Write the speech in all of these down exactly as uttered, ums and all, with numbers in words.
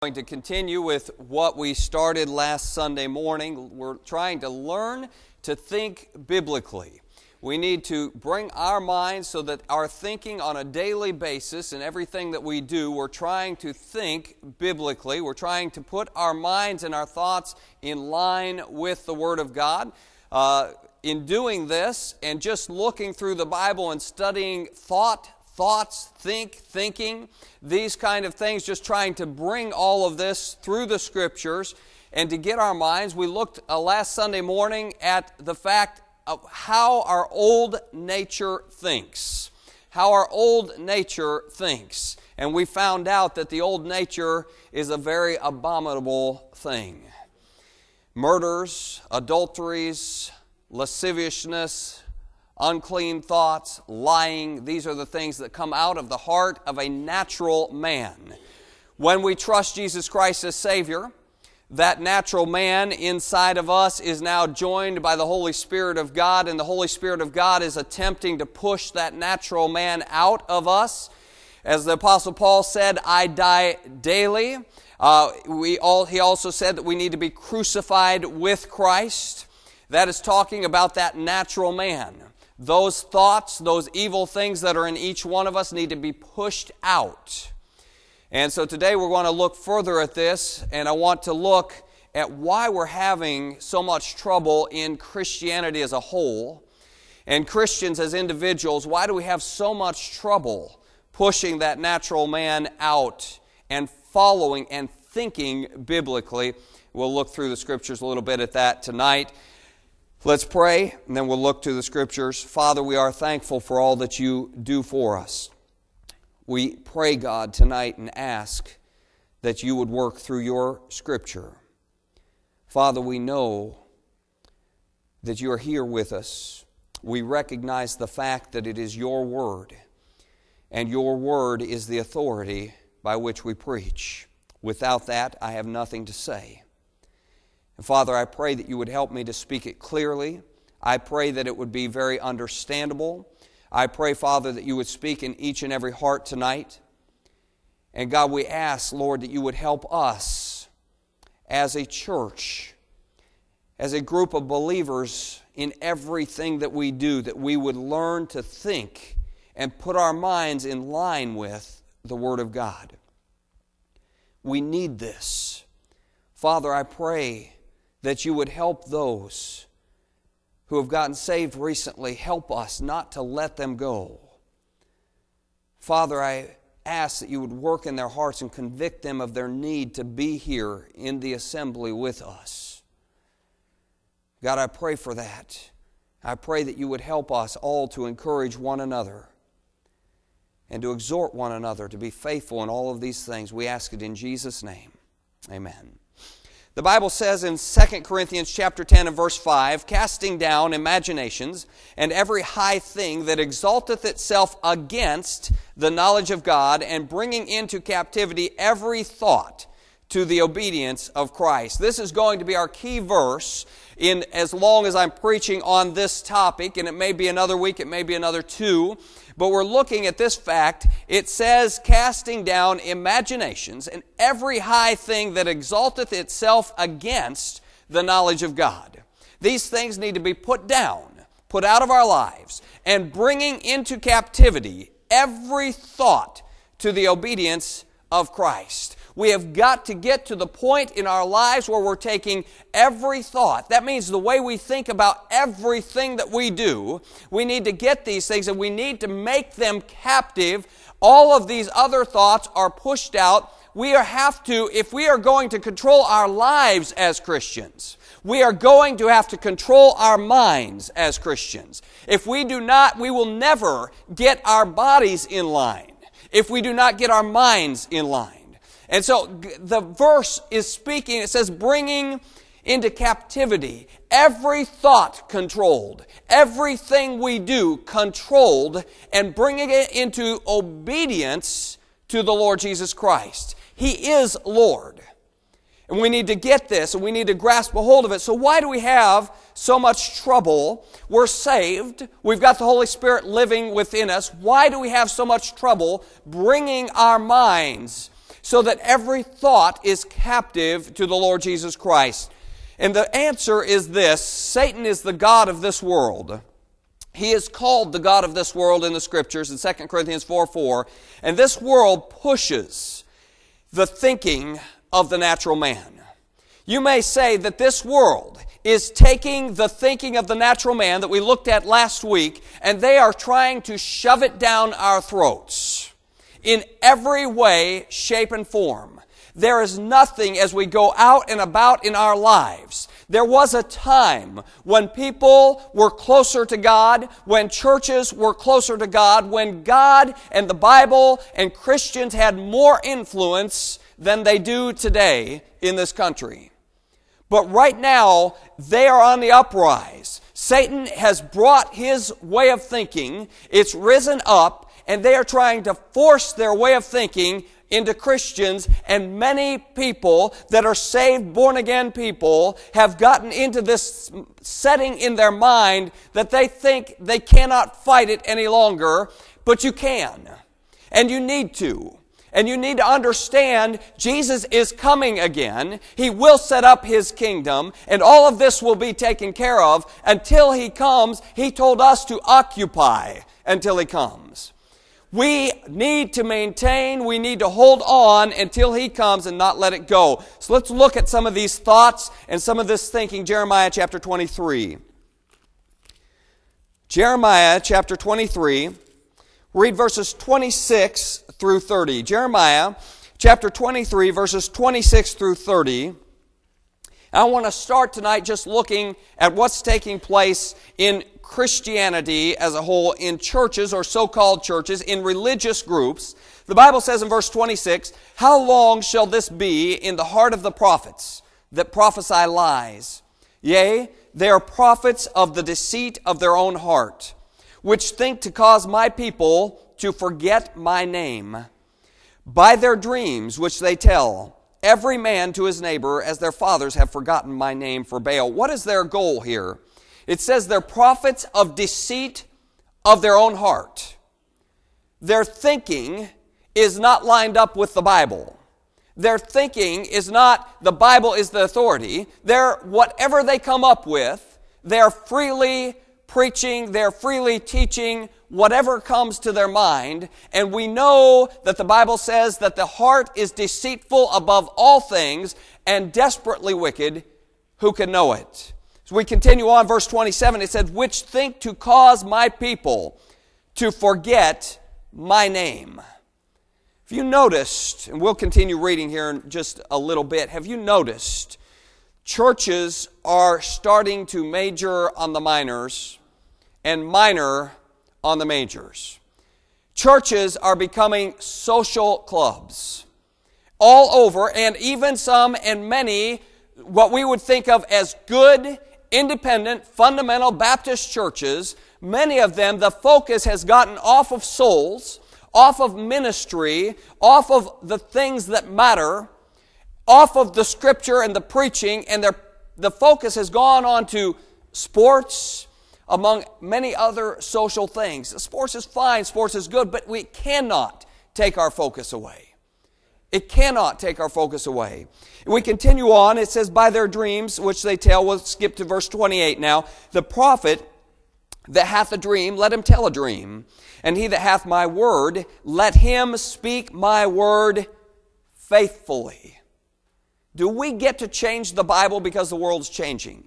Going to continue with what we started last Sunday morning. We're trying to learn to think biblically. We need to bring our minds so that our thinking on a daily basis and everything that we do, we're trying to think biblically. We're trying to put our minds and our thoughts in line with the Word of God. Uh, in doing this and just looking through the Bible and studying thought, thoughts, think, thinking, these kind of things, just trying to bring all of this through the Scriptures and to get our minds. We looked uh, last Sunday morning at the fact of how our old nature thinks. How our old nature thinks. And we found out that the old nature is a very abominable thing. Murders, adulteries, lasciviousness, unclean thoughts, lying, these are the things that come out of the heart of a natural man. When we trust Jesus Christ as Savior, that natural man inside of us is now joined by the Holy Spirit of God, and the Holy Spirit of God is attempting to push that natural man out of us. As the Apostle Paul said, I die daily. Uh, we all, he also said that we need to be crucified with Christ. That is talking about that natural man. Those thoughts, those evil things that are in each one of us need to be pushed out. And so today we're going to look further at this, and I want to look at why we're having so much trouble in Christianity as a whole, and Christians as individuals. Why do we have so much trouble pushing that natural man out and following and thinking biblically? We'll look through the Scriptures a little bit at that tonight. Let's pray, and then we'll look to the Scriptures. Father, we are thankful for all that you do for us. We pray, God, tonight and ask that you would work through your Scripture. Father, we know that you are here with us. We recognize the fact that it is your word, and your word is the authority by which we preach. Without that, I have nothing to say. And Father, I pray that you would help me to speak it clearly. I pray that it would be very understandable. I pray, Father, that you would speak in each and every heart tonight. And God, we ask, Lord, that you would help us as a church, as a group of believers in everything that we do, that we would learn to think and put our minds in line with the Word of God. We need this. Father, I pray that you would help those who have gotten saved recently. Help us not to let them go. Father, I ask that you would work in their hearts and convict them of their need to be here in the assembly with us. God, I pray for that. I pray that you would help us all to encourage one another and to exhort one another to be faithful in all of these things. We ask it in Jesus' name. Amen. The Bible says in Second Corinthians chapter ten and verse five, casting down imaginations and every high thing that exalteth itself against the knowledge of God, and bringing into captivity every thought to the obedience of Christ. This is going to be our key verse in as long as I'm preaching on this topic, and it may be another week, it may be another two. But we're looking at this fact. It says, casting down imaginations and every high thing that exalteth itself against the knowledge of God. These things need to be put down, put out of our lives, and bringing into captivity every thought to the obedience of Christ. We have got to get to the point in our lives where we're taking every thought. That means the way we think about everything that we do. We need to get these things and we need to make them captive. All of these other thoughts are pushed out. We have to, if we are going to control our lives as Christians, we are going to have to control our minds as Christians. If we do not, we will never get our bodies in line. If we do not get our minds in line. And so the verse is speaking, it says, bringing into captivity every thought controlled, everything we do controlled, and bringing it into obedience to the Lord Jesus Christ. He is Lord. And we need to get this, and we need to grasp a hold of it. So why do we have so much trouble? We're saved. We've got the Holy Spirit living within us. Why do we have so much trouble bringing our minds so that every thought is captive to the Lord Jesus Christ. And the answer is this: Satan is the god of this world. He is called the god of this world in the Scriptures in Second Corinthians four four. And this world pushes the thinking of the natural man. You may say that this world is taking the thinking of the natural man that we looked at last week, and they are trying to shove it down our throats in every way, shape, and form. There is nothing as we go out and about in our lives. There was a time when people were closer to God, when churches were closer to God, when God and the Bible and Christians had more influence than they do today in this country. But right now, they are on the uprise. Satan has brought his way of thinking. It's risen up, and they are trying to force their way of thinking into Christians, and many people that are saved, born-again people have gotten into this setting in their mind that they think they cannot fight it any longer, but you can, and you need to. And you need to understand Jesus is coming again. He will set up His kingdom, and all of this will be taken care of. Until He comes, He told us to occupy until He comes. We need to maintain, we need to hold on until He comes and not let it go. So let's look at some of these thoughts and some of this thinking. Jeremiah chapter twenty-three. Jeremiah chapter twenty-three. Read verses twenty-six through thirty. Jeremiah chapter twenty-three, verses twenty-six through thirty. I want to start tonight just looking at what's taking place in Christianity as a whole, in churches or so-called churches, in religious groups. The Bible says in verse twenty-six, "How long shall this be in the heart of the prophets that prophesy lies? Yea, they are prophets of the deceit of their own heart, which think to cause my people to forget my name. By their dreams which they tell, every man to his neighbor, as their fathers have forgotten my name for Baal." What is their goal here? It says they're prophets of deceit of their own heart. Their thinking is not lined up with the Bible. Their thinking is not, the Bible is the authority. They're, whatever they come up with, they're freely preaching, they're freely teaching whatever comes to their mind. And we know that the Bible says that the heart is deceitful above all things and desperately wicked. Who can know it? So we continue on, verse twenty-seven. It says, "Which think to cause my people to forget my name." If you noticed, and we'll continue reading here in just a little bit, have you noticed churches are starting to major on the minors and minor on the majors? Churches are becoming social clubs all over, and even some and many what we would think of as good, independent, fundamental Baptist churches. Many of them, the focus has gotten off of souls, off of ministry, off of the things that matter, off of the Scripture and the preaching, and their, the focus has gone on to sports, among many other social things. Sports is fine, sports is good, but we cannot take our focus away. It cannot take our focus away. We continue on. It says, "By their dreams, which they tell," we'll skip to verse twenty-eight now, "the prophet that hath a dream, let him tell a dream. And he that hath my word, let him speak my word faithfully." Do we get to change the Bible because the world's changing?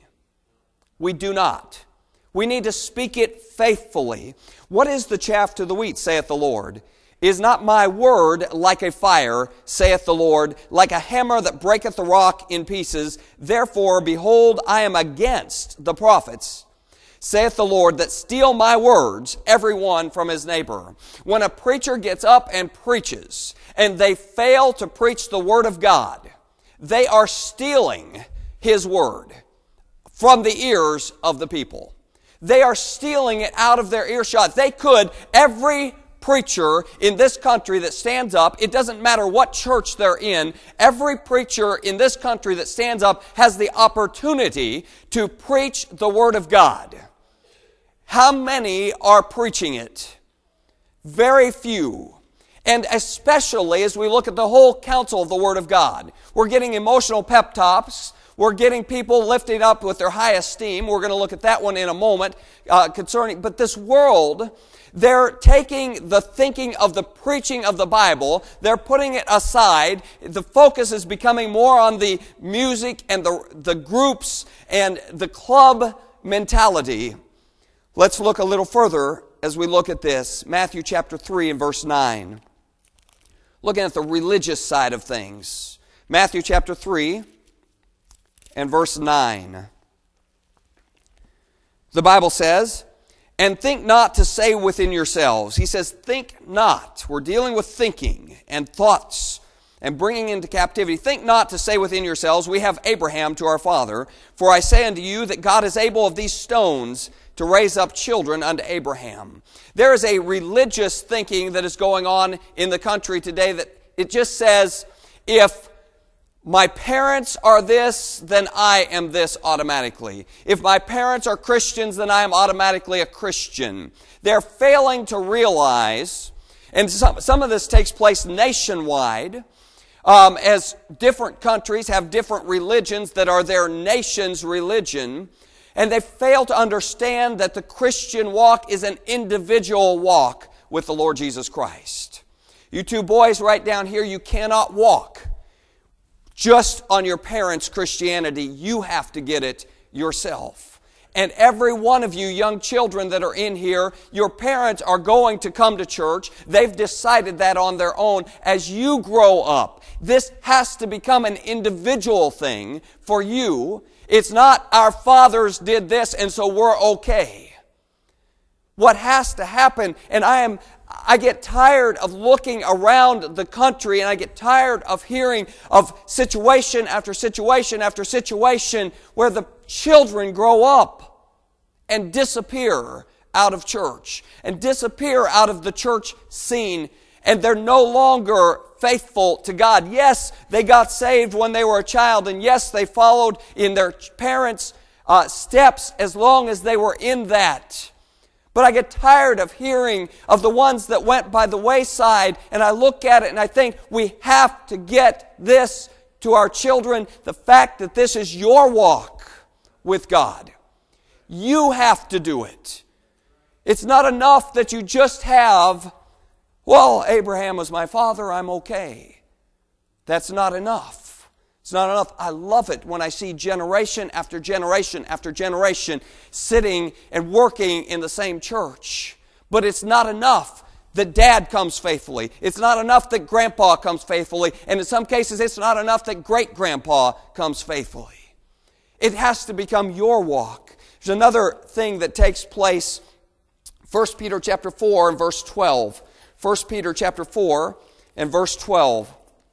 We do not. We need to speak it faithfully. "What is the chaff to the wheat, saith the Lord? Is not my word like a fire, saith the Lord, like a hammer that breaketh the rock in pieces? Therefore, behold, I am against the prophets, saith the Lord, that steal my words, every one from his neighbor." When a preacher gets up and preaches, and they fail to preach the word of God, they are stealing his word from the ears of the people. They are stealing it out of their earshot. They could, every preacher in this country that stands up, it doesn't matter what church they're in, every preacher in this country that stands up has the opportunity to preach the Word of God. How many are preaching it? Very few. And especially as we look at the whole counsel of the Word of God. We're getting emotional pep talks. We're getting people lifted up with their high esteem. We're going to look at that one in a moment uh, concerning. But this world, they're taking the thinking of the preaching of the Bible, they're putting it aside. The focus is becoming more on the music and the, the groups and the club mentality. Let's look a little further as we look at this. Matthew chapter three and verse nine. Looking at the religious side of things. Matthew chapter three and verse nine. The Bible says, and think not to say within yourselves. He says, think not. We're dealing with thinking and thoughts and bringing into captivity. Think not to say within yourselves, we have Abraham to our father. For I say unto you that God is able of these stones to raise up children unto Abraham. There is a religious thinking that is going on in the country today that it just says, if my parents are this, then I am this automatically. If my parents are Christians, then I am automatically a Christian. They're failing to realize, and some, some of this takes place nationwide, um, as different countries have different religions that are their nation's religion, and they fail to understand that the Christian walk is an individual walk with the Lord Jesus Christ. You two boys right down here, you cannot walk just on your parents' Christianity. You have to get it yourself. And every one of you young children that are in here, your parents are going to come to church. They've decided that on their own. As you grow up, this has to become an individual thing for you. It's not our fathers did this and so we're okay. What has to happen, and I am I get tired of looking around the country, and I get tired of hearing of situation after situation after situation where the children grow up and disappear out of church and disappear out of the church scene, and they're no longer faithful to God. Yes, they got saved when they were a child, and yes, they followed in their parents' uh, steps as long as they were in that. But I get tired of hearing of the ones that went by the wayside, and I look at it and I think we have to get this to our children, the fact that this is your walk with God. You have to do it. It's not enough that you just have, well, Abraham was my father, I'm okay. That's not enough. It's not enough. I love it when I see generation after generation after generation sitting and working in the same church. But it's not enough that dad comes faithfully. It's not enough that grandpa comes faithfully. And in some cases, it's not enough that great-grandpa comes faithfully. It has to become your walk. There's another thing that takes place. First Peter chapter four and verse twelve. First Peter chapter four and verse twelve.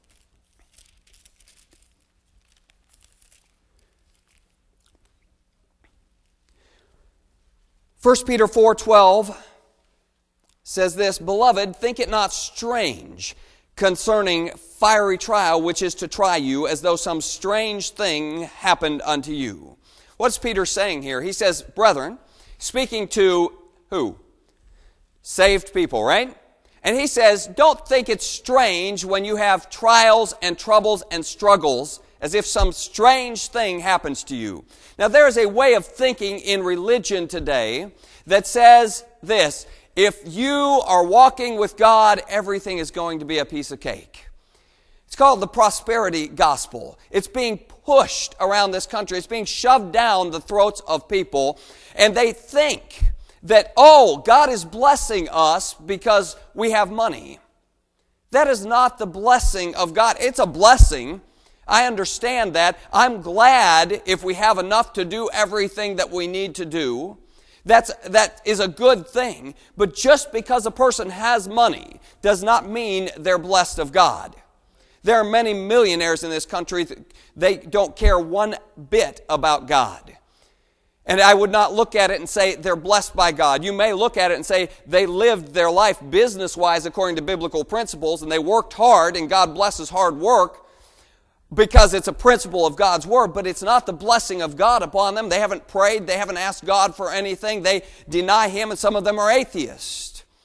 First Peter four twelve says this, Beloved, think it not strange concerning fiery trial, which is to try you, as though some strange thing happened unto you. What's Peter saying here? He says, brethren, speaking to who? Saved people, right? And he says, don't think it's strange when you have trials and troubles and struggles, as if some strange thing happens to you. Now, there is a way of thinking in religion today that says this, if you are walking with God, everything is going to be a piece of cake. It's called the prosperity gospel. It's being pushed around this country. It's being shoved down the throats of people, and they think that, oh, God is blessing us because we have money. That is not the blessing of God. It's a blessing. I understand that. I'm glad if we have enough to do everything that we need to do. That's, that is a good thing. But just because a person has money does not mean they're blessed of God. There are many millionaires in this country that they don't care one bit about God. And I would not look at it and say they're blessed by God. You may look at it and say they lived their life business-wise according to biblical principles and they worked hard and God blesses hard work because it's a principle of God's Word, but it's not the blessing of God upon them. They haven't prayed. They haven't asked God for anything. They deny Him, and some of them are atheists.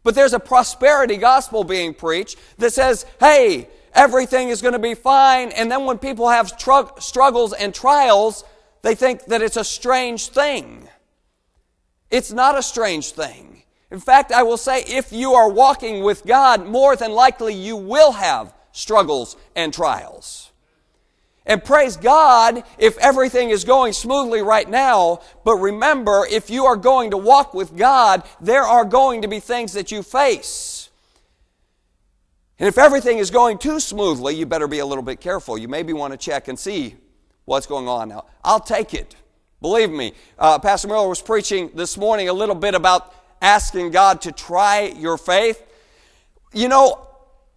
But there's a prosperity gospel being preached that says, hey, everything is going to be fine. And then when people have tr- struggles and trials, they think that it's a strange thing. It's not a strange thing. In fact, I will say, if you are walking with God, more than likely you will have struggles and trials. And praise God if everything is going smoothly right now, but remember, if you are going to walk with God, there are going to be things that you face. And if everything is going too smoothly, you better be a little bit careful. You maybe want to check and see what's going on now. I'll take it. Believe me, uh, Pastor Miller was preaching this morning a little bit about asking God to try your faith. You know,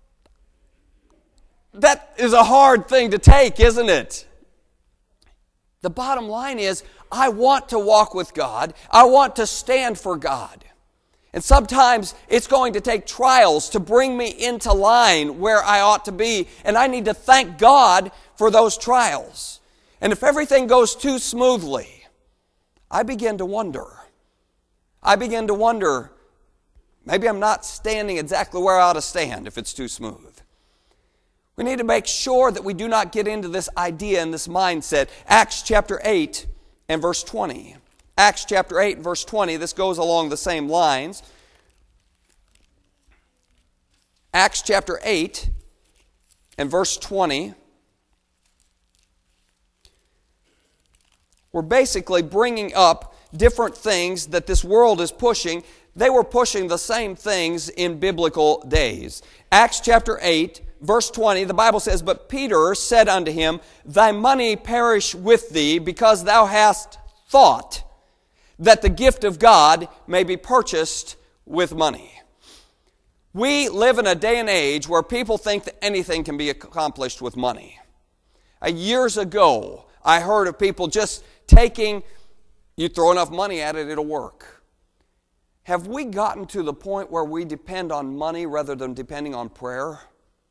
that is a hard thing to take, isn't it? The bottom line is, I want to walk with God. I want to stand for God. And sometimes it's going to take trials to bring me into line where I ought to be. And I need to thank God for those trials. And if everything goes too smoothly, I begin to wonder. I begin to wonder, maybe I'm not standing exactly where I ought to stand if it's too smooth. We need to make sure that we do not get into this idea and this mindset. Acts chapter eight and verse twenty. Acts chapter eight and verse twenty, this goes along the same lines. Acts chapter eight and verse twenty. We're basically bringing up different things that this world is pushing. They were pushing the same things in biblical days. Acts chapter eight, verse twenty, the Bible says, "But Peter said unto him, Thy money perish with thee, because thou hast thought that the gift of God may be purchased with money." We live in a day and age where people think that anything can be accomplished with money. Uh, years ago, I heard of people just taking, you throw enough money at it, it'll work. Have we gotten to the point where we depend on money rather than depending on prayer?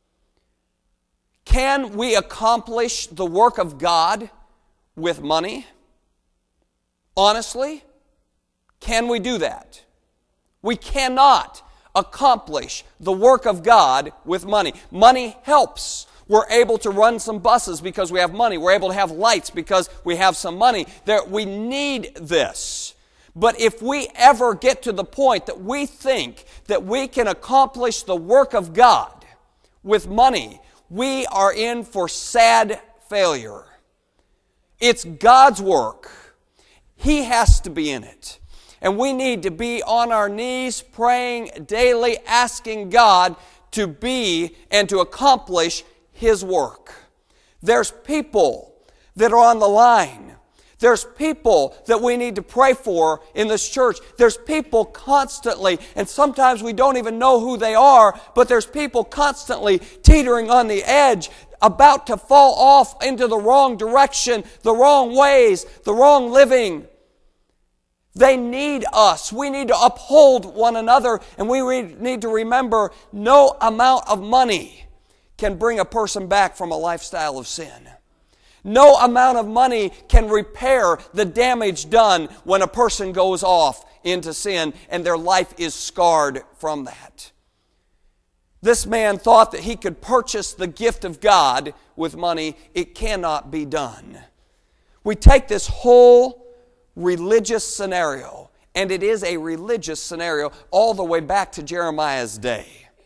Can we accomplish the work of God with money? Honestly, can we do that? We cannot accomplish the work of God with money. Money helps. We're able to run some buses because we have money. We're able to have lights because we have some money. There, we need this. But if we ever get to the point that we think that we can accomplish the work of God with money, we are in for sad failure. It's God's work. He has to be in it. And we need to be on our knees praying daily, asking God to be and to accomplish His work. There's people that are on the line. There's people that we need to pray for in this church. There's people constantly, and sometimes we don't even know who they are, but there's people constantly teetering on the edge, about to fall off into the wrong direction, the wrong ways, the wrong living. They need us. We need to uphold one another, and we need to remember no amount of money can bring a person back from a lifestyle of sin. No amount of money can repair the damage done when a person goes off into sin and their life is scarred from that. This man thought that he could purchase the gift of God with money. It cannot be done. We take this whole religious scenario, and it is a religious scenario all the way back to Jeremiah's day.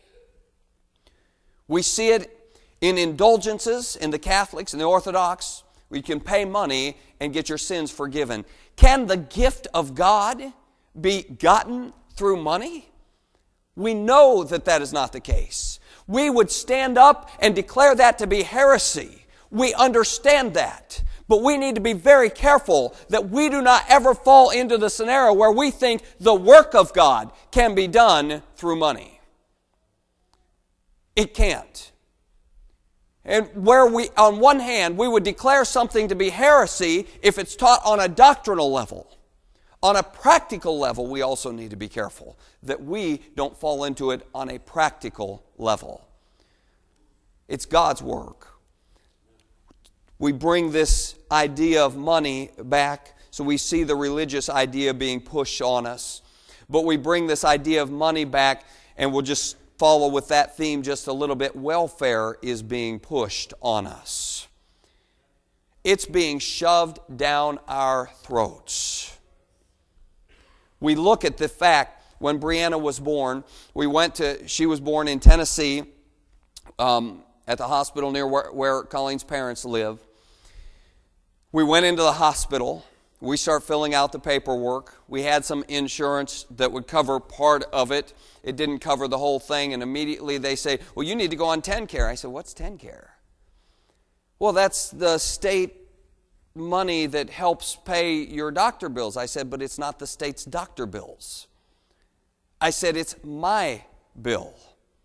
We see it in indulgences in the Catholics and the Orthodox, where you can pay money and get your sins forgiven. Can the gift of God be gotten through money? We know that that is not the case. We would stand up and declare that to be heresy. We understand that. But we need to be very careful that we do not ever fall into the scenario where we think the work of God can be done through money. It can't. And where we, on one hand, we would declare something to be heresy if it's taught on a doctrinal level. On a practical level, we also need to be careful that we don't fall into it on a practical level. It's God's work. We bring this idea of money back, so we see the religious idea being pushed on us. But we bring this idea of money back, And we'll just follow with that theme just a little bit. Welfare is being pushed on us. It's being shoved down our throats. We look at the fact, when Brianna was born, we went to, she was born in Tennessee, um, at the hospital near where, where Colleen's parents live. We went into the hospital. We start filling out the paperwork. We had some insurance that would cover part of it. It didn't cover the whole thing, and immediately they say, well, you need to go on TennCare. I said, what's TennCare? Well, that's the state money that helps pay your doctor bills. I said, but it's not the state's doctor bills. I said, it's my bill.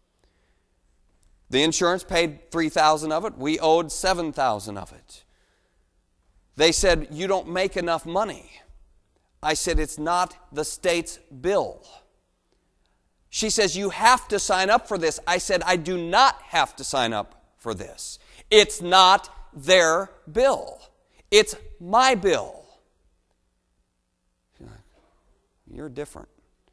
The insurance paid three thousand dollars of it. We owed seven thousand dollars of it. They said, you don't make enough money. I said, it's not the state's bill. She says, you have to sign up for this. I said, I do not have to sign up for this. It's not their bill. It's my bill. You're different.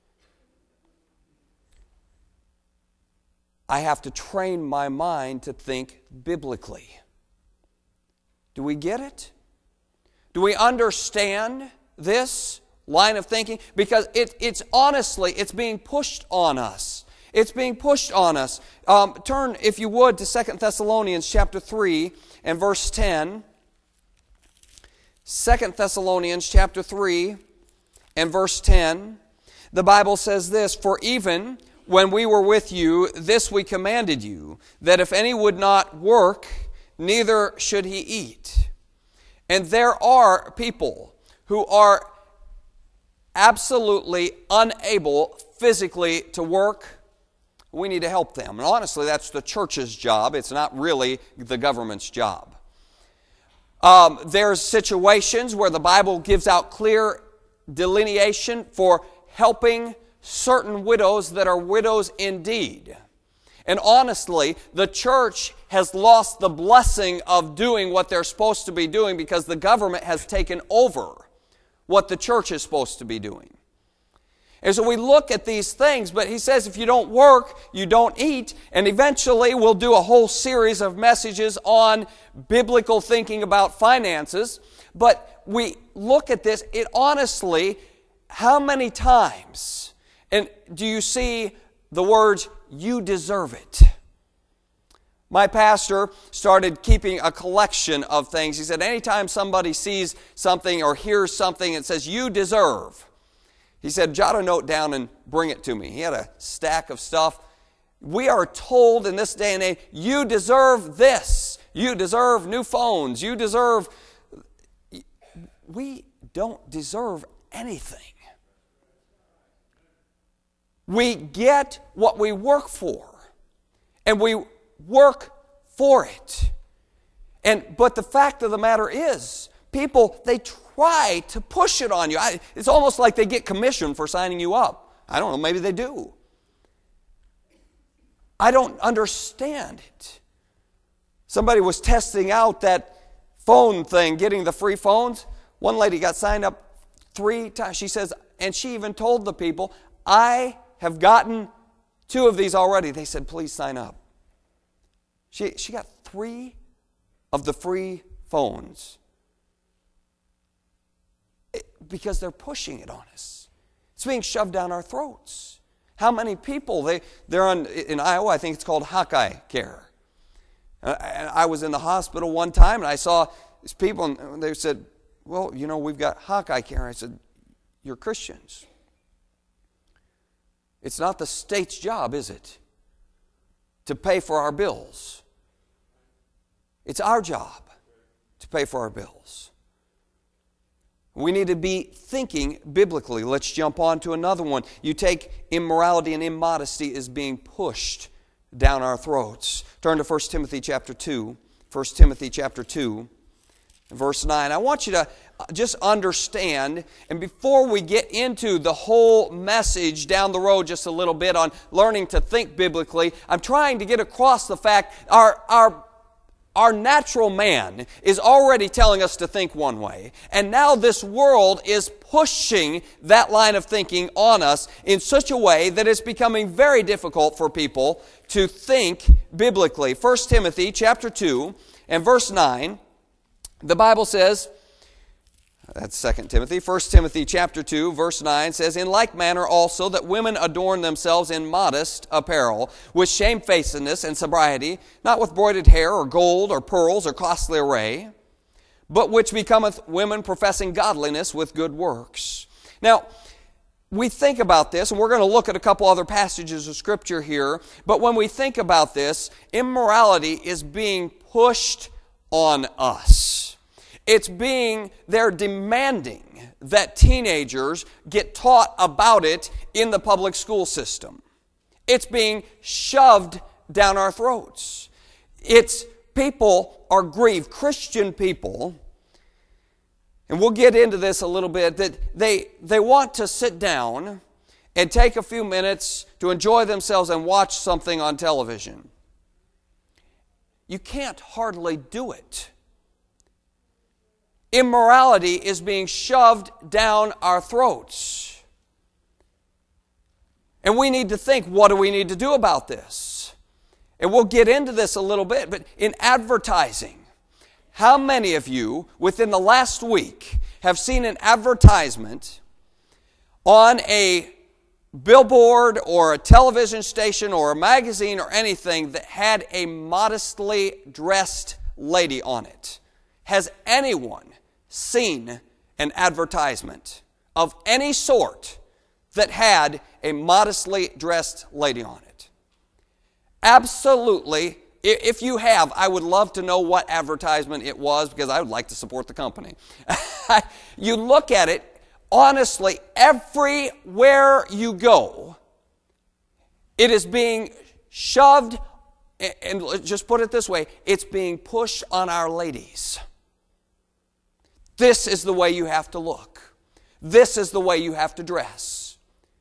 I have to train my mind to think biblically. Do we get it? Do we understand this line of thinking? Because it, it's honestly, it's being pushed on us. It's being pushed on us. Um, turn, if you would, to Second Thessalonians chapter three and verse ten. Second Thessalonians chapter three and verse ten. The Bible says this, for even when we were with you, this we commanded you, that if any would not work, neither should he eat. And there are people who are absolutely unable physically to work. We need to help them. And honestly, that's the church's job. It's not really the government's job. Um, there's situations where the Bible gives out clear delineation for helping certain widows that are widows indeed. And honestly, the church has lost the blessing of doing what they're supposed to be doing because the government has taken over what the church is supposed to be doing. And so we look at these things, but he says if you don't work, you don't eat, and eventually we'll do a whole series of messages on biblical thinking about finances. But we look at this, it honestly, how many times, and do you see the words, you deserve it? My pastor started keeping a collection of things. He said anytime somebody sees something or hears something that says, you deserve, he said, jot a note down and bring it to me. He had a stack of stuff. We are told in this day and age, you deserve this. You deserve new phones. You deserve... We don't deserve anything. We get what we work for. And we work for it. And but the fact of the matter is, people, they try to push it on you. I, it's almost like they get commission for signing you up. I don't know, maybe they do. I don't understand it. Somebody was testing out that phone thing, getting the free phones. One lady got signed up three times. She says, and she even told the people, I have gotten two of these already. They said, please sign up. She, she got three of the free phones. Because they're pushing it on us. It's being shoved down our throats. How many people, they, they're on, in Iowa, I think it's called Hawkeye Care. And I was in the hospital one time and I saw these people and they said, well, you know, we've got Hawkeye Care. I said, you're Christians. It's not the state's job, is it? To pay for our bills. It's our job to pay for our bills. We need to be thinking biblically. Let's jump on to another one. You take immorality and immodesty is being pushed down our throats. Turn to First Timothy chapter two. First Timothy chapter two, verse nine. I want you to just understand, and before we get into the whole message down the road just a little bit on learning to think biblically, I'm trying to get across the fact our, our Our natural man is already telling us to think one way, and now this world is pushing that line of thinking on us in such a way that it's becoming very difficult for people to think biblically. First Timothy chapter two and verse nine, the Bible says, that's Second Timothy. First Timothy chapter two, verse nine says, "In like manner also that women adorn themselves in modest apparel, with shamefacedness and sobriety, not with broided hair or gold or pearls or costly array, but which becometh women professing godliness with good works." Now, we think about this, and we're going to look at a couple other passages of Scripture here, but when we think about this, immorality is being pushed on us. It's being, they're demanding that teenagers get taught about it in the public school system. It's being shoved down our throats. It's, people are grieved, Christian people, and we'll get into this a little bit, that they, they want to sit down and take a few minutes to enjoy themselves and watch something on television. You can't hardly do it. Immorality is being shoved down our throats. And we need to think, what do we need to do about this? And we'll get into this a little bit, but in advertising, how many of you within the last week have seen an advertisement on a billboard or a television station or a magazine or anything that had a modestly dressed lady on it? Has anyone seen an advertisement of any sort that had a modestly dressed lady on it? Absolutely. If you have, I would love to know what advertisement it was, because I would like to support the company. You look at it, honestly, everywhere you go, it is being shoved, and just put it this way, it's being pushed on our ladies. This is the way you have to look. This is the way you have to dress.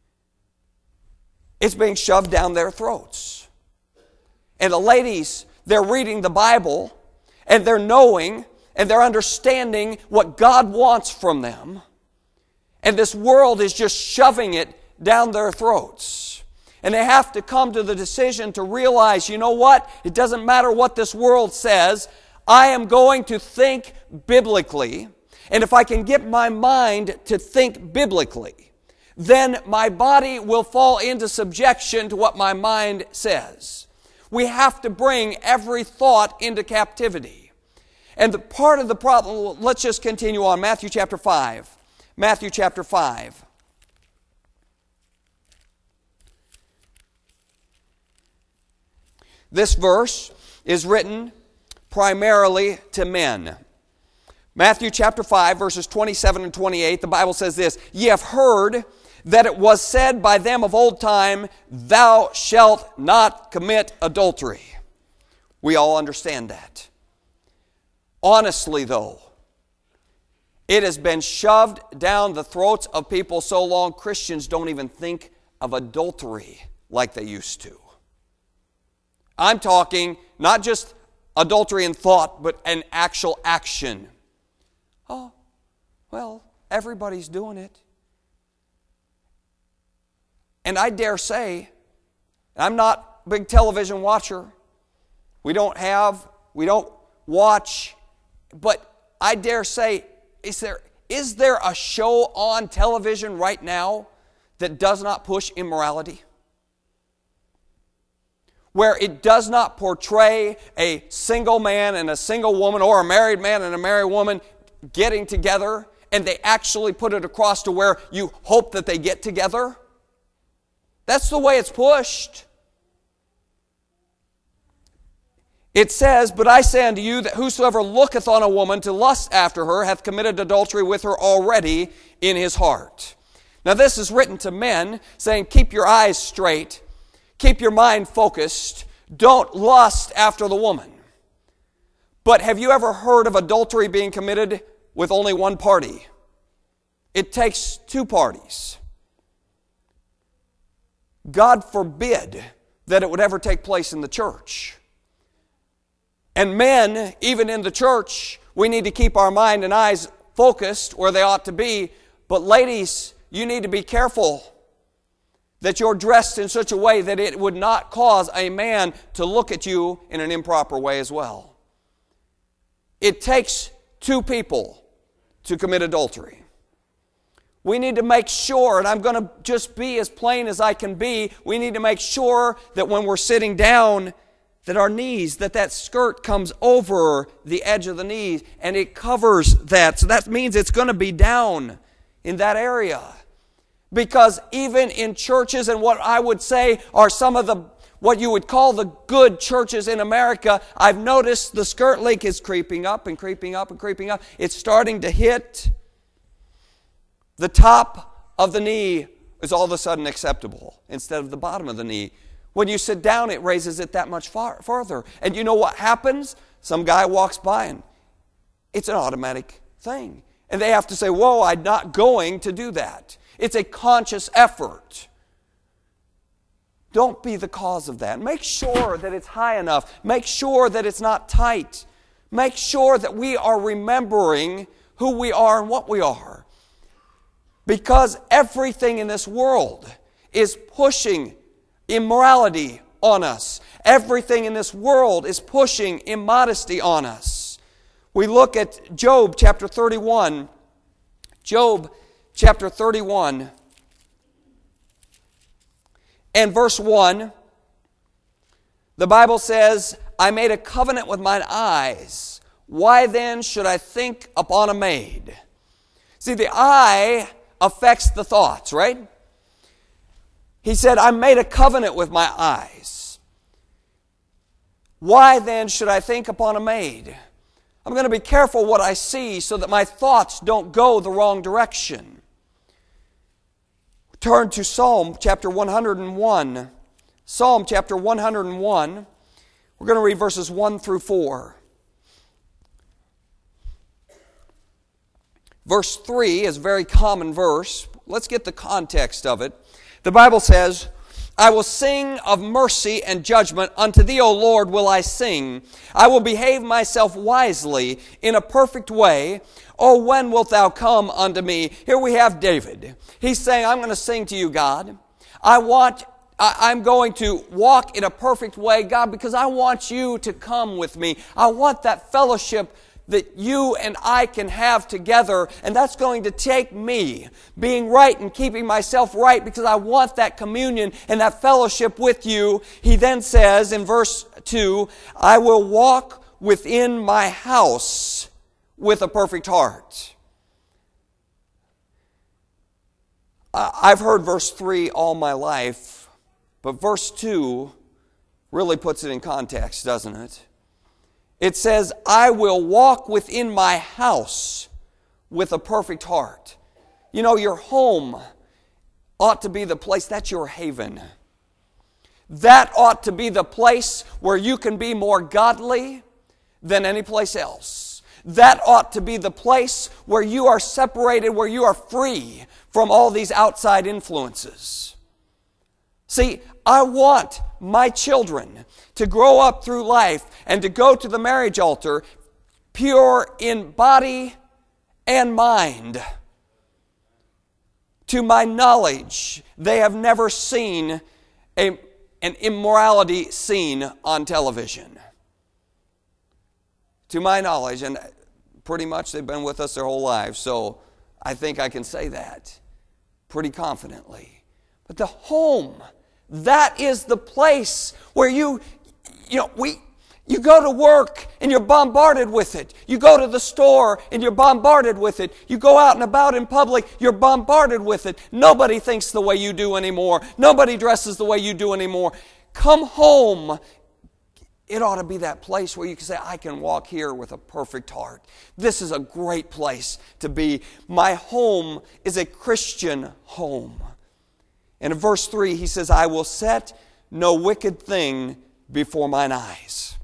It's being shoved down their throats. And the ladies, they're reading the Bible, and they're knowing, and they're understanding what God wants from them. And this world is just shoving it down their throats. And they have to come to the decision to realize, you know what? It doesn't matter what this world says. I am going to think biblically. And if I can get my mind to think biblically, then my body will fall into subjection to what my mind says. We have to bring every thought into captivity. And the part of the problem, let's just continue on. Matthew chapter five. Matthew chapter five. This verse is written primarily to men. Matthew chapter five, verses twenty-seven and twenty-eight, the Bible says this, "Ye have heard that it was said by them of old time, Thou shalt not commit adultery." We all understand that. Honestly, though, it has been shoved down the throats of people so long, Christians don't even think of adultery like they used to. I'm talking not just adultery in thought, but an actual action. Oh, well, everybody's doing it. And I dare say, I'm not a big television watcher. We don't have, we don't watch, but I dare say, is there, is there a show on television right now that does not push immorality? Where it does not portray a single man and a single woman, or a married man and a married woman getting together, and they actually put it across to where you hope that they get together? That's the way it's pushed. It says, "But I say unto you that whosoever looketh on a woman to lust after her hath committed adultery with her already in his heart." Now this is written to men, saying, keep your eyes straight, keep your mind focused, don't lust after the woman. But have you ever heard of adultery being committed with only one party? It takes two parties. God forbid that it would ever take place in the church. And men, even in the church, we need to keep our mind and eyes focused where they ought to be. But ladies, you need to be careful that you're dressed in such a way that it would not cause a man to look at you in an improper way as well. It takes two people to commit adultery. We need to make sure, and I'm going to just be as plain as I can be, we need to make sure that when we're sitting down, that our knees, that that skirt comes over the edge of the knees and it covers that. So that means it's going to be down in that area. Because even in churches, and what I would say are some of the, what you would call the good churches in America, I've noticed the skirt length is creeping up and creeping up and creeping up. It's starting to hit the top of the knee is all of a sudden acceptable instead of the bottom of the knee. When you sit down, it raises it that much far, farther. And you know what happens? Some guy walks by and it's an automatic thing. And they have to say, whoa, I'm not going to do that. It's a conscious effort. Don't be the cause of that. Make sure that it's high enough. Make sure that it's not tight. Make sure that we are remembering who we are and what we are. Because everything in this world is pushing immorality on us. Everything in this world is pushing immodesty on us. We look at Job chapter thirty-one. Job chapter thirty-one and verse one. The Bible says, I made a covenant with mine eyes. Why then should I think upon a maid? See, the eye affects the thoughts, right? He said, I made a covenant with my eyes. Why then should I think upon a maid? I'm going to be careful what I see so that my thoughts don't go the wrong direction. Turn to Psalm chapter one hundred one. Psalm chapter one hundred one. We're going to read verses one through four. Verse three is a very common verse. Let's get the context of it. The Bible says, I will sing of mercy and judgment. Unto thee, O Lord, will I sing. I will behave myself wisely in a perfect way. Oh, when wilt thou come unto me? Here we have David. He's saying, I'm going to sing to you, God. I want, I, I'm going to walk in a perfect way, God, because I want you to come with me. I want that fellowship that you and I can have together, and that's going to take me being right and keeping myself right because I want that communion and that fellowship with you. He then says in verse two, I will walk within my house with a perfect heart. I've heard verse three all my life, but verse two really puts it in context, doesn't it? It says, I will walk within my house with a perfect heart. You know, your home ought to be the place, that's your haven. That ought to be the place where you can be more godly than any place else. That ought to be the place where you are separated, where you are free from all these outside influences. See, I want my children to grow up through life and to go to the marriage altar pure in body and mind. To my knowledge, they have never seen a, an immorality scene on television. To my knowledge, and pretty much they've been with us their whole lives, so I think I can say that pretty confidently. But the home, that is the place where you, you know, we, you go to work and you're bombarded with it. You go to the store and you're bombarded with it. You go out and about in public, you're bombarded with it. Nobody thinks the way you do anymore. Nobody dresses the way you do anymore. Come home. It ought to be that place where you can say, I can walk here with a perfect heart. This is a great place to be. My home is a Christian home. And in verse three, he says, I will set no wicked thing before mine eyes.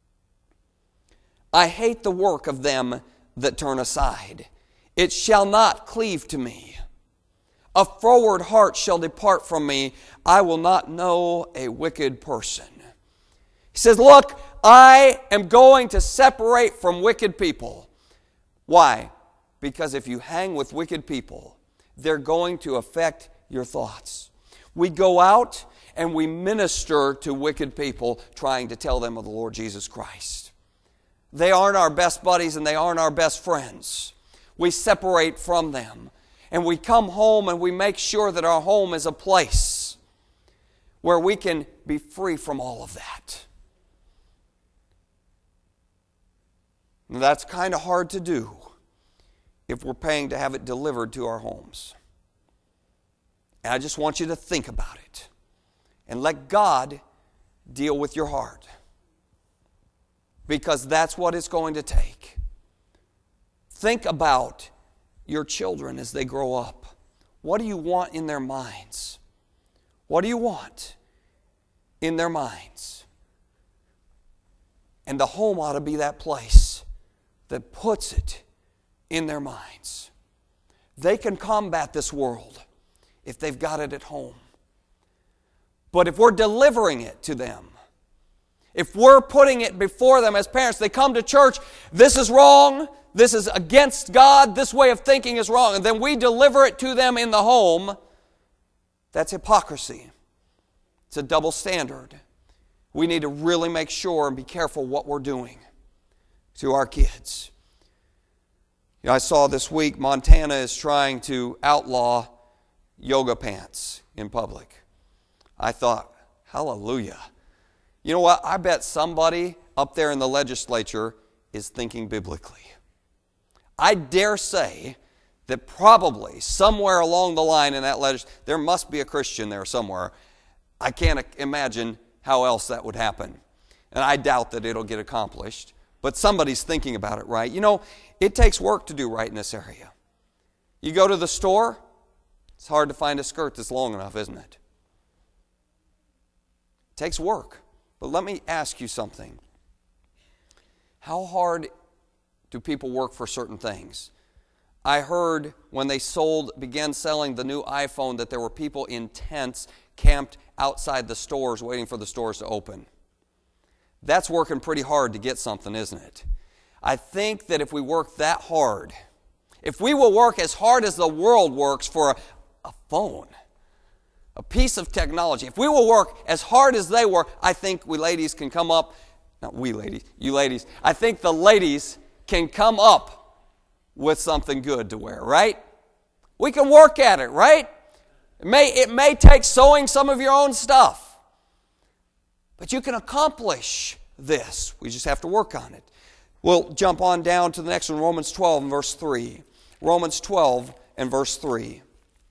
I hate the work of them that turn aside. It shall not cleave to me. A froward heart shall depart from me. I will not know a wicked person. He says, look, I am going to separate from wicked people. Why? Because if you hang with wicked people, they're going to affect your thoughts. We go out and we minister to wicked people trying to tell them of the Lord Jesus Christ. They aren't our best buddies and they aren't our best friends. We separate from them. And we come home and we make sure that our home is a place where we can be free from all of that. And that's kind of hard to do if we're paying to have it delivered to our homes. And I just want you to think about it and let God deal with your heart, because that's what it's going to take. Think about your children as they grow up. What do you want in their minds? What do you want in their minds? And the home ought to be that place that puts it in their minds. They can combat this world if they've got it at home. But if we're delivering it to them, if we're putting it before them as parents, they come to church, this is wrong, this is against God, this way of thinking is wrong, and then we deliver it to them in the home, that's hypocrisy. It's a double standard. We need to really make sure and be careful what we're doing to our kids. You know, I saw this week Montana is trying to outlaw yoga pants in public. I thought, hallelujah. You know what? I bet somebody up there in the legislature is thinking biblically. I dare say that probably somewhere along the line in that legislature, there must be a Christian there somewhere. I can't imagine how else that would happen. And I doubt that it'll get accomplished. But somebody's thinking about it right. You know, it takes work to do right in this area. You go to the store, it's hard to find a skirt that's long enough, isn't it? It takes work. But let me ask you something. How hard do people work for certain things? I heard when they sold, began selling the new iPhone that there were people in tents camped outside the stores waiting for the stores to open. That's working pretty hard to get something, isn't it? I think that if we work that hard, if we will work as hard as the world works for a, a phone, a piece of technology, if we will work as hard as they work, I think we ladies can come up, not we ladies, you ladies, I think the ladies can come up with something good to wear, right? We can work at it, right? It may, it may take sewing some of your own stuff. But you can accomplish this. We just have to work on it. We'll jump on down to the next one, Romans twelve and verse three. Romans twelve and verse three.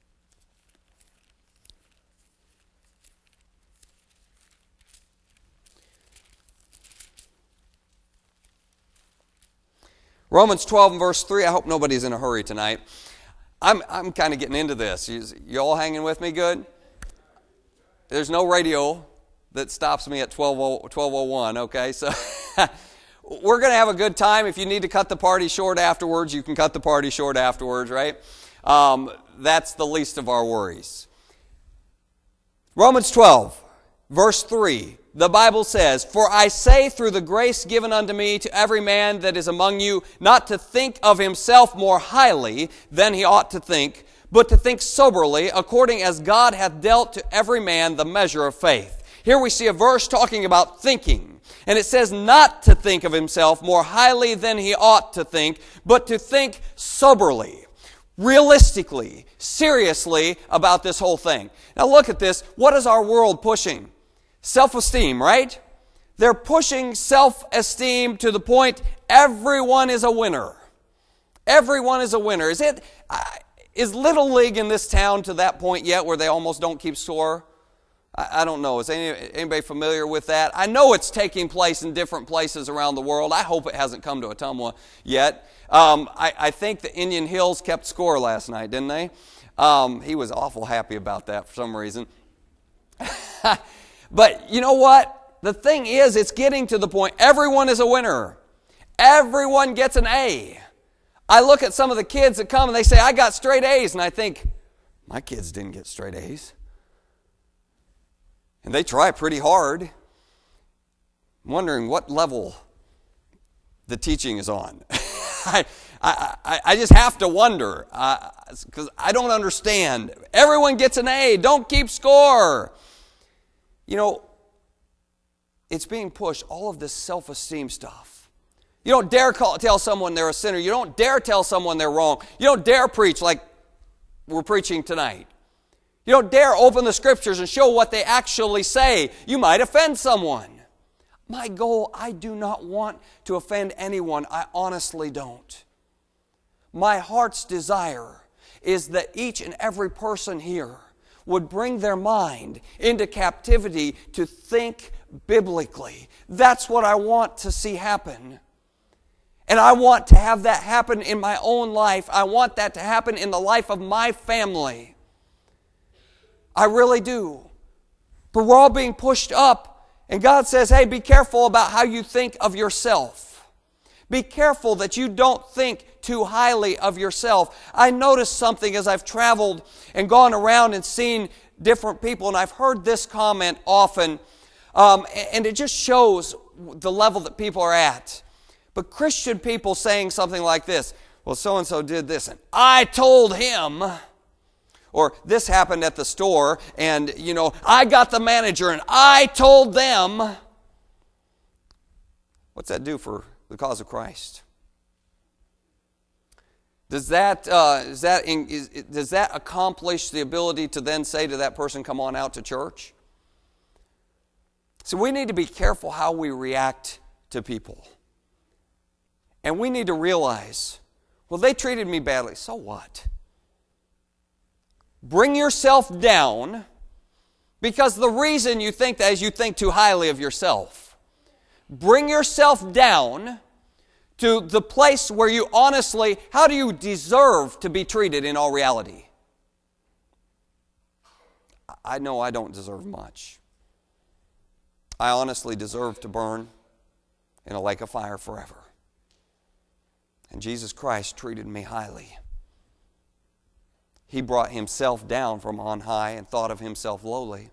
Romans twelve and verse three. I hope nobody's in a hurry tonight. I'm, I'm kind of getting into this. You, you all hanging with me good? There's no radio that stops me at twelve oh one, okay? So we're going to have a good time. If you need to cut the party short afterwards, you can cut the party short afterwards, right? Um, that's the least of our worries. Romans twelve, verse three. The Bible says, "For I say through the grace given unto me to every man that is among you, not to think of himself more highly than he ought to think, but to think soberly, according as God hath dealt to every man the measure of faith." Here we see a verse talking about thinking. And it says not to think of himself more highly than he ought to think, but to think soberly, realistically, seriously about this whole thing. Now look at this. What is our world pushing? Self-esteem, right? They're pushing self-esteem to the point everyone is a winner. Everyone is a winner. Is it, is Little League in this town to that point yet where they almost don't keep score? I don't know. Is anybody familiar with that? I know it's taking place in different places around the world. I hope it hasn't come to Ottumwa yet. Um, I, I think the Indian Hills kept score last night, didn't they? Um, he was awful happy about that for some reason. But you know what? The thing is, it's getting to the point, everyone is a winner. Everyone gets an A. I look at some of the kids that come and they say, I got straight A's, and I think, my kids didn't get straight A's. And they try pretty hard. I'm wondering what level the teaching is on. I, I, I just have to wonder, because uh, I don't understand. Everyone gets an A. Don't keep score. You know, it's being pushed, all of this self-esteem stuff. You don't dare call, tell someone they're a sinner. You don't dare tell someone they're wrong. You don't dare preach like we're preaching tonight. You don't dare open the Scriptures and show what they actually say. You might offend someone. My goal, I do not want to offend anyone. I honestly don't. My heart's desire is that each and every person here would bring their mind into captivity to think biblically. That's what I want to see happen. And I want to have that happen in my own life. I want that to happen in the life of my family. I really do. But we're all being pushed up. And God says, hey, be careful about how you think of yourself. Be careful that you don't think too highly of yourself. I noticed something as I've traveled and gone around and seen different people, and I've heard this comment often, um, and it just shows the level that people are at. But Christian people saying something like this, well, so-and-so did this, and I told him. Or this happened at the store, and, you know, I got the manager, and I told them. What's that do for the cause of Christ? Does that, uh, is that is, does that accomplish the ability to then say to that person, come on out to church? So we need to be careful how we react to people. And we need to realize, well, they treated me badly. So what? Bring yourself down, because the reason you think that is you think too highly of yourself. Bring yourself down to the place where you honestly, how do you deserve to be treated in all reality? I know I don't deserve much. I honestly deserve to burn in a lake of fire forever. And Jesus Christ treated me highly. He brought himself down from on high and thought of himself lowly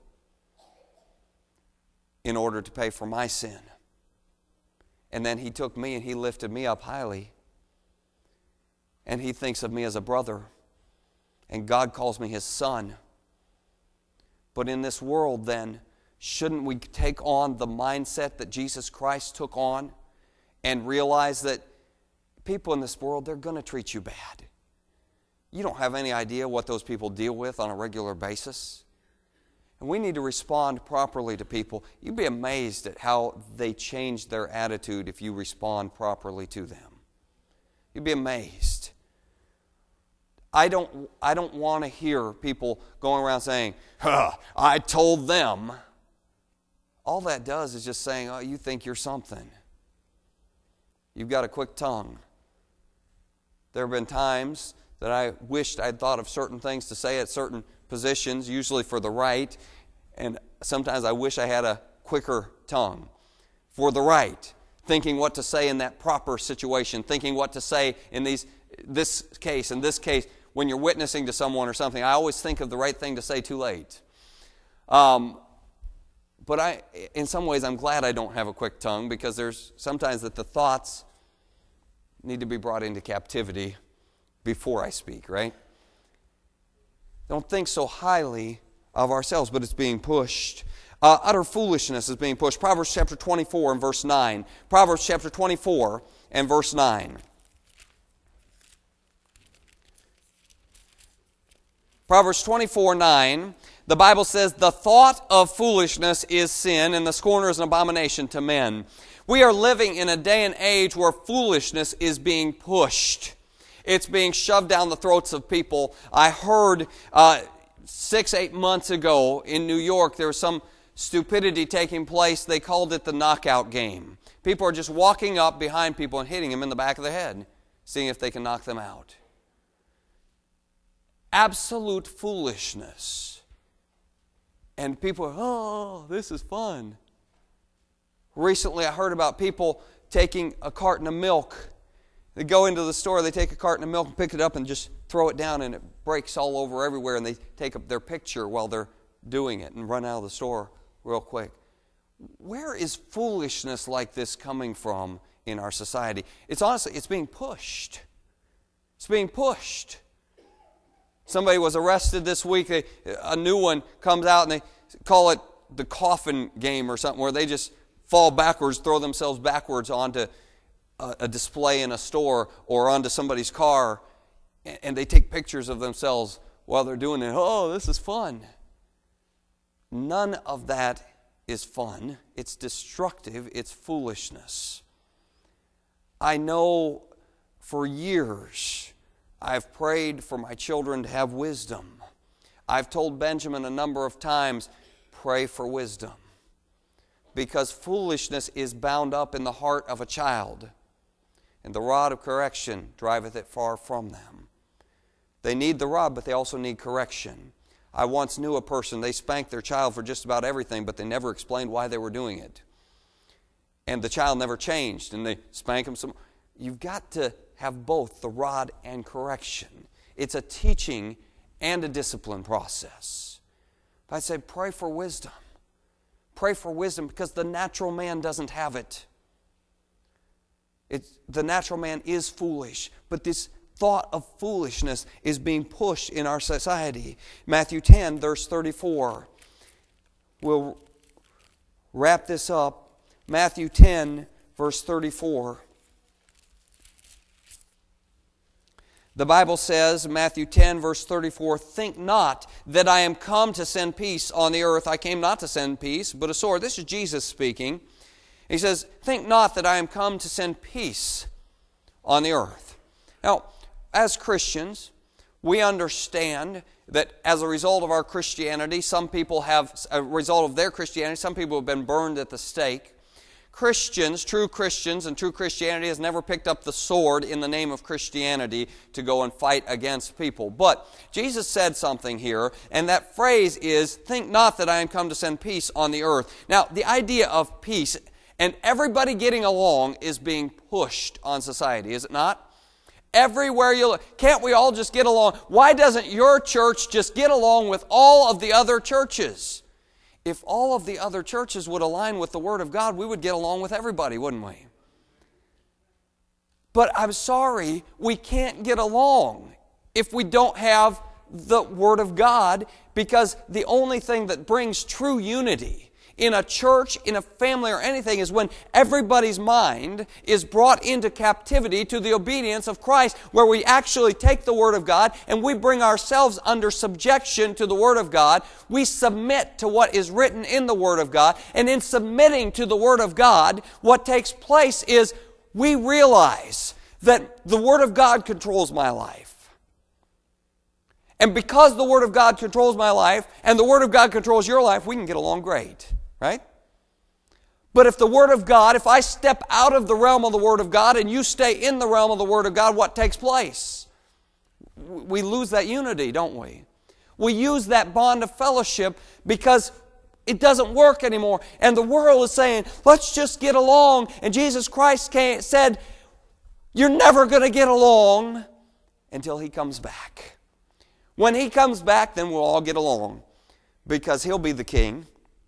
in order to pay for my sin. And then he took me and he lifted me up highly. And he thinks of me as a brother. And God calls me his son. But in this world then, shouldn't we take on the mindset that Jesus Christ took on and realize that people in this world, they're going to treat you bad. You don't have any idea what those people deal with on a regular basis. And we need to respond properly to people. You'd be amazed at how they change their attitude if you respond properly to them. You'd be amazed. I don't, I don't want to hear people going around saying, huh, I told them. All that does is just saying, oh, you think you're something. You've got a quick tongue. There have been times that I wished I'd thought of certain things to say at certain positions, usually for the right, and sometimes I wish I had a quicker tongue for the right, thinking what to say in that proper situation, thinking what to say in these this case, in this case, when you're witnessing to someone or something. I always think of the right thing to say too late. Um, but I, in some ways, I'm glad I don't have a quick tongue, because there's sometimes that the thoughts need to be brought into captivity before I speak, right? Don't think so highly of ourselves, but it's being pushed. Uh, utter foolishness is being pushed. Proverbs chapter twenty-four and verse nine. Proverbs chapter twenty-four and verse nine. Proverbs twenty-four nine. The Bible says, the thought of foolishness is sin, and the scorner is an abomination to men. We are living in a day and age where foolishness is being pushed. It's being shoved down the throats of people. I heard uh, six, eight months ago in New York, there was some stupidity taking place. They called it the knockout game. People are just walking up behind people and hitting them in the back of the head, seeing if they can knock them out. Absolute foolishness. And people are, oh, this is fun. Recently I heard about people taking a carton of milk. They go into the store, they take a carton of milk and pick it up and just throw it down, and it breaks all over everywhere, and they take up their picture while they're doing it and run out of the store real quick. where is foolishness like this coming from in our society? It's honestly, it's being pushed. It's being pushed. Somebody was arrested this week. They, a new one comes out and they call it the coffin game or something, where they just fall backwards, throw themselves backwards onto a, a display in a store or onto somebody's car, and, and they take pictures of themselves while they're doing it. Oh, this is fun. None of that is fun. It's destructive. It's foolishness. I know for years I've prayed for my children to have wisdom. I've told Benjamin a number of times, pray for wisdom. Because foolishness is bound up in the heart of a child, and the rod of correction driveth it far from them. They need the rod, but they also need correction. I once knew a person, they spanked their child for just about everything, but they never explained why they were doing it. And the child never changed, and they spank them some. You've got to have both the rod and correction. It's a teaching and a discipline process. But I say pray for wisdom. Pray for wisdom, because the natural man doesn't have it. It's, the natural man is foolish, but this thought of foolishness is being pushed in our society. Matthew ten, verse thirty-four. We'll wrap this up. Matthew ten, verse thirty-four. The Bible says, Matthew ten, verse thirty-four, think not that I am come to send peace on the earth. I came not to send peace, but a sword. This is Jesus speaking. He says, think not that I am come to send peace on the earth. Now, as Christians, we understand that as a result of our Christianity, some people have, as a result of their Christianity, some people have been burned at the stake. Christians, true Christians, and true Christianity has never picked up the sword in the name of Christianity to go and fight against people. But Jesus said something here, and that phrase is, think not that I am come to send peace on the earth. Now, the idea of peace and everybody getting along is being pushed on society, is it not? Everywhere you look, can't we all just get along? Why doesn't your church just get along with all of the other churches? If all of the other churches would align with the Word of God, we would get along with everybody, wouldn't we? But I'm sorry, we can't get along if we don't have the Word of God, because the only thing that brings true unity in a church, in a family, or anything is when everybody's mind is brought into captivity to the obedience of Christ, where we actually take the Word of God and we bring ourselves under subjection to the Word of God. We submit to what is written in the Word of God, and in submitting to the Word of God, what takes place is we realize that the Word of God controls my life. And because the Word of God controls my life, and the Word of God controls your life, we can get along great. Right? But if the Word of God, if I step out of the realm of the Word of God and you stay in the realm of the Word of God, what takes place? We lose that unity, don't we? We use that bond of fellowship because it doesn't work anymore. And the world is saying, let's just get along. And Jesus Christ came, said, you're never going to get along until He comes back. When He comes back, then we'll all get along, because He'll be the King.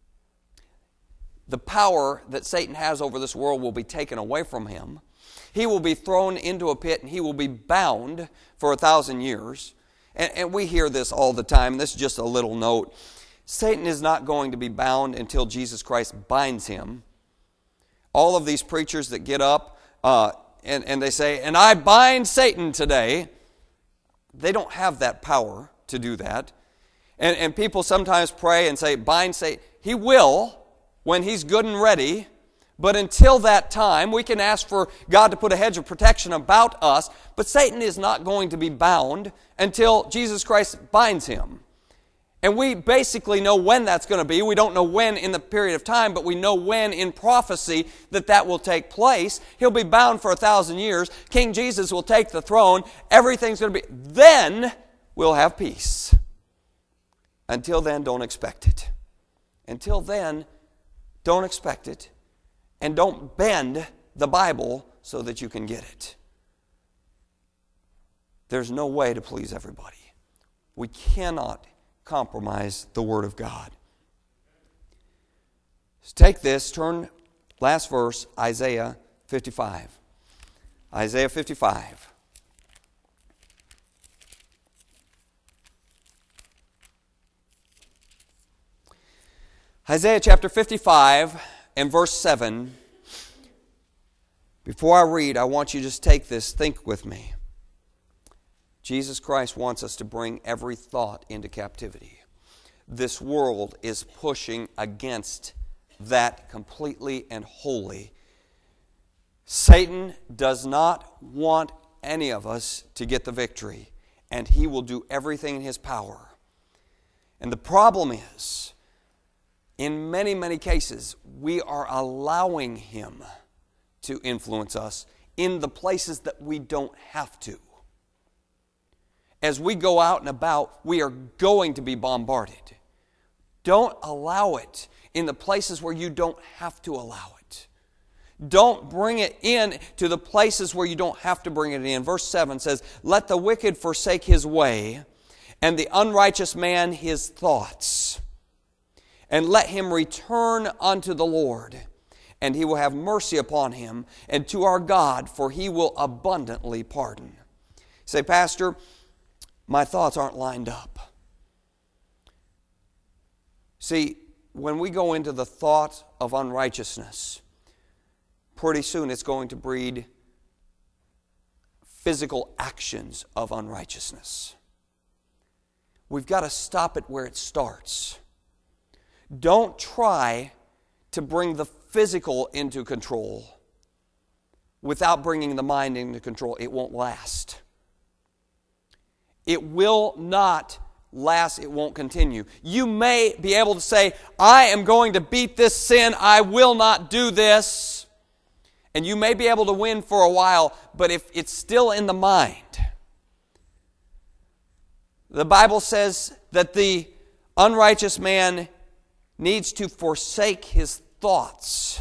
The power that Satan has over this world will be taken away from him. He will be thrown into a pit, and he will be bound for a thousand years. And, and we hear this all the time. This is just a little note. Satan is not going to be bound until Jesus Christ binds him. All of these preachers that get up uh, and, and they say, and I bind Satan today, they don't have that power to do that. And, and people sometimes pray and say, bind Satan. He will, when He's good and ready. But until that time, we can ask for God to put a hedge of protection about us. But Satan is not going to be bound until Jesus Christ binds him. And we basically know when that's going to be. We don't know when in the period of time, but we know when in prophecy that that will take place. He'll be bound for a thousand years. King Jesus will take the throne. Everything's going to be... Then we'll have peace. Until then, don't expect it. Until then, don't expect it, and don't bend the Bible so that you can get it. There's no way to please everybody. We cannot compromise the Word of God. So take this, turn, last verse, Isaiah fifty-five. Isaiah fifty-five. Isaiah chapter fifty-five and verse seven. Before I read, I want you to just take this, think with me. Jesus Christ wants us to bring every thought into captivity. This world is pushing against that completely and wholly. Satan does not want any of us to get the victory, and he will do everything in his power. And the problem is, in many, many cases, we are allowing him to influence us in the places that we don't have to. As we go out and about, we are going to be bombarded. Don't allow it in the places where you don't have to allow it. Don't bring it in to the places where you don't have to bring it in. Verse seven says, "Let the wicked forsake his way, and the unrighteous man his thoughts. And let him return unto the Lord, and he will have mercy upon him, and to our God, for he will abundantly pardon." You say, "Pastor, my thoughts aren't lined up." See, when we go into the thought of unrighteousness, pretty soon it's going to breed physical actions of unrighteousness. We've got to stop it where it starts. Don't try to bring the physical into control without bringing the mind into control. It won't last. It will not last. It won't continue. You may be able to say, "I am going to beat this sin. I will not do this." And you may be able to win for a while, but if it's still in the mind, the Bible says that the unrighteous man needs to forsake his thoughts.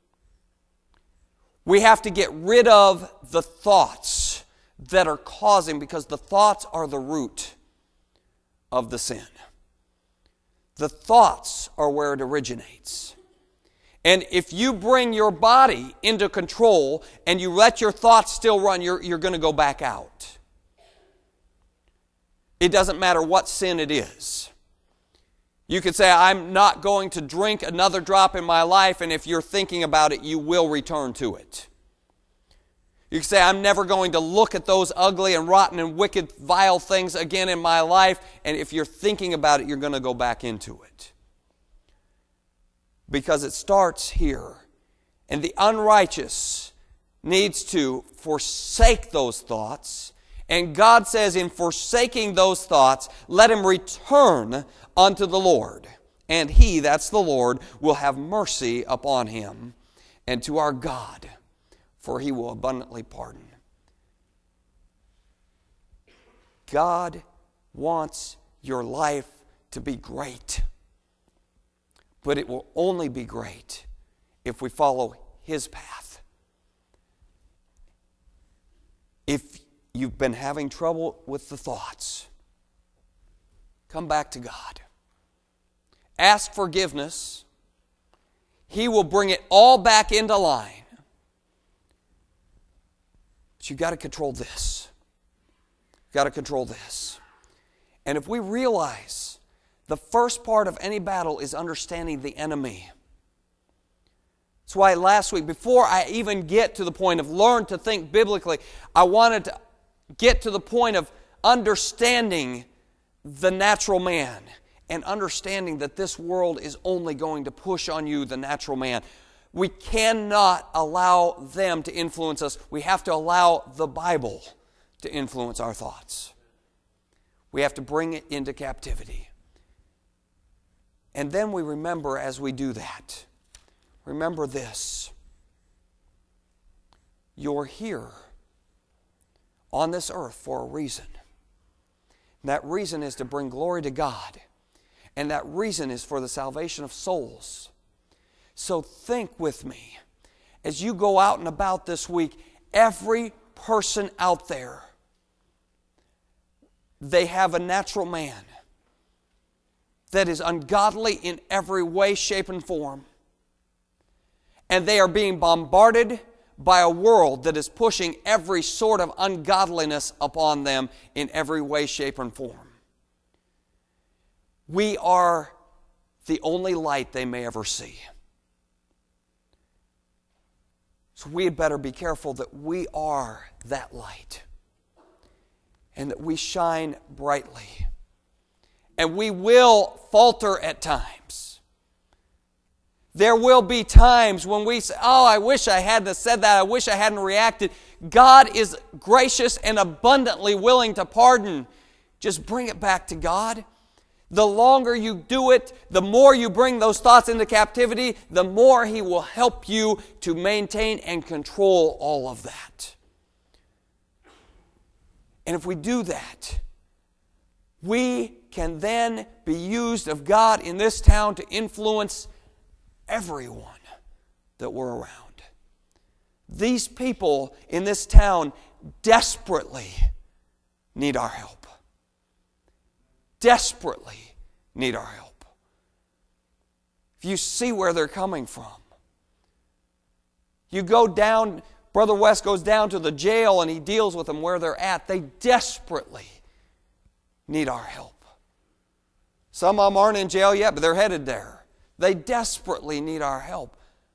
We have to get rid of the thoughts that are causing, because the thoughts are the root of the sin. The thoughts are where it originates. And if you bring your body into control and you let your thoughts still run, you're, you're going to go back out. It doesn't matter what sin it is. You could say, "I'm not going to drink another drop in my life," and if you're thinking about it, you will return to it. You could say, "I'm never going to look at those ugly and rotten and wicked, vile things again in my life," and if you're thinking about it, you're going to go back into it. Because it starts here. And the unrighteous needs to forsake those thoughts. And God says, in forsaking those thoughts, let him return unto the Lord. And he, that's the Lord, will have mercy upon him, and to our God, for he will abundantly pardon. God wants your life to be great. But it will only be great if we follow his path. If you've been having trouble with the thoughts, come back to God. Ask forgiveness. He will bring it all back into line. But you've got to control this. You've got to control this. And if we realize the first part of any battle is understanding the enemy. That's why last week, before I even get to the point of learn to think biblically, I wanted to get to the point of understanding the natural man and understanding that this world is only going to push on you, the natural man. We cannot allow them to influence us. We have to allow the Bible to influence our thoughts. We have to bring it into captivity. And then we remember as we do that, remember this. You're here on this earth for a reason. And that reason is to bring glory to God. And that reason is for the salvation of souls. So think with me, as you go out and about this week, every person out there, they have a natural man that is ungodly in every way, shape, and form. And they are being bombarded by a world that is pushing every sort of ungodliness upon them in every way, shape, and form. We are the only light they may ever see. So we had better be careful that we are that light and that we shine brightly. And we will falter at times. There will be times when we say, oh, I wish I hadn't said that. I wish I hadn't reacted. God is gracious and abundantly willing to pardon. Just bring it back to God. The longer you do it, the more you bring those thoughts into captivity, the more He will help you to maintain and control all of that. And if we do that, we can then be used of God in this town to influence everyone that we're around. These people in this town desperately need our help. Desperately need our help. If you see where they're coming from, you go down, Brother West goes down to the jail and he deals with them where they're at. They desperately need our help. Some of them aren't in jail yet, but they're headed there. They desperately need our help.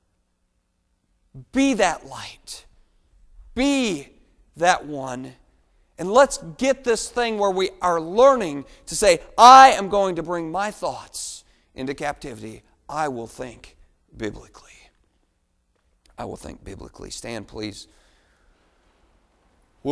Be that light. Be that one. And let's get this thing where we are learning to say, I am going to bring my thoughts into captivity. I will think biblically. I will think biblically. Stand, please.